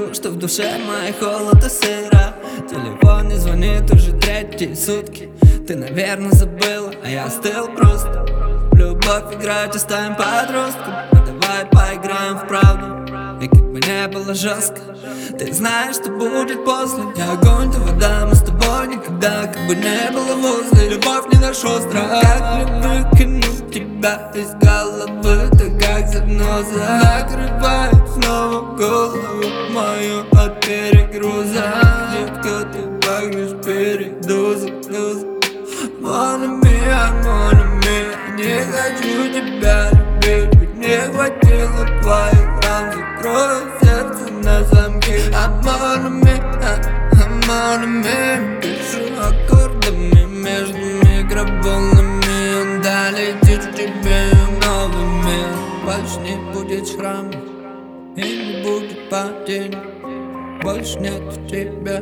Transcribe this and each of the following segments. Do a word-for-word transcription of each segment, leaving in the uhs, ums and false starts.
скажу, что в душе моей холод и сыро. Телефон не звонит уже третьи сутки. Ты, наверное, забыла, а я остыл просто. В любовь играть оставим подросткам. А давай поиграем в правду. И как бы не было жестко, ты знаешь, что будет после. Я огонь, ты вода, мы с тобой никогда как бы не было возле. Любовь не наш остров. Как мне выкинуть тебя из головы, ты как загноза. Накрывает снова голову мою от перегруза. Детка, ты пахнешь передозу. Wanna me, I wanna me. Не хочу тебя любить, ведь не хватило твоих ран. Закрою сердце на замке. I'm on me, I'm on me. Пишу аккордами между микроволнами. Он долетит к тебе новыми. Больше не будет шрамов и не будет падений. Больше нету тебя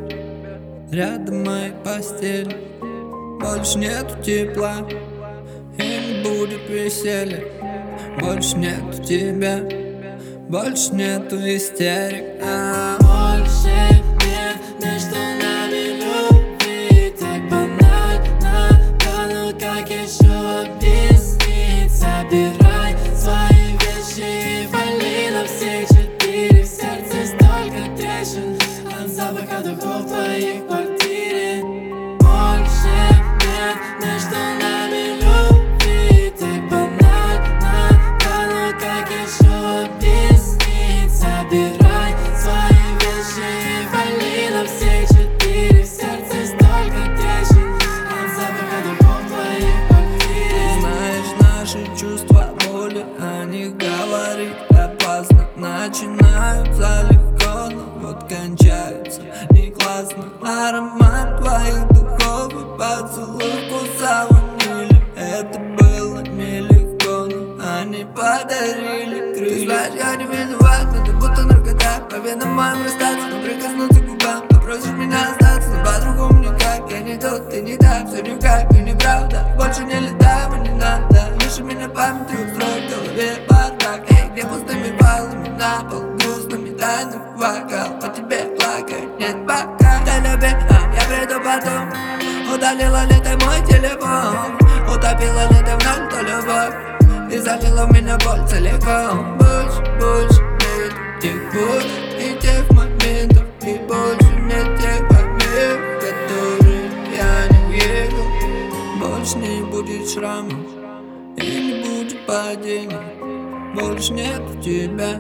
рядом моей постели. Больше нету тепла и не будет веселья. Больше нету тебя, больше нету истерик. а Больше нет между нами любви. Так банально, да ну как еще объяснить? Забирай свои вещи и вали на все четыре. В сердце столько трещин от запаха духов твоих в квартире. Больше нет между нами любви. Так банально, да ну как еще объяснить? Забирай свои вещи и вали на все четыре. В сердце столько трещин от запаха духов твоих в квартире. Знаешь, наши чувства воли, о них говорить опасно. Начинаются легко, но вот кончаются не классно. Аромат твоих духов и поцелуй вкуса ванили. Это было нелегко, но они подарили крылья. Ты знаешь, я не виноват, но ты будто наркота. По венам моим расстаться, но прикоснуться к губам. Попросишь меня остаться, но по-другому никак. Я не тот, ты не так, все никак и неправда. Больше не летаем и не надо. Лишь меня память и устроить в голове бардак. Эй, где пустыми файлами на пол, грустными тайным вокал. По тебе плакать нет пока. Ты люби, а я приду потом. Удалила ли ты мой телефон? Утопила ли ты в ноль ту любовь? И залила в меня боль целиком. Больше, больше нет тех бурь и тех моментов. И больше нет тех побед, в которые я не уехал. Больше не будет шрамов и не будет падений. Больше нету тебя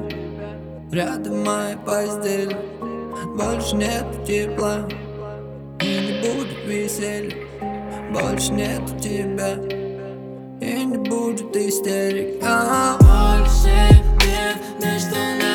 рядом моей постели. Больше нету тепла и не будет веселья. Больше нету тебя и не будет истерик. а Больше нет между нами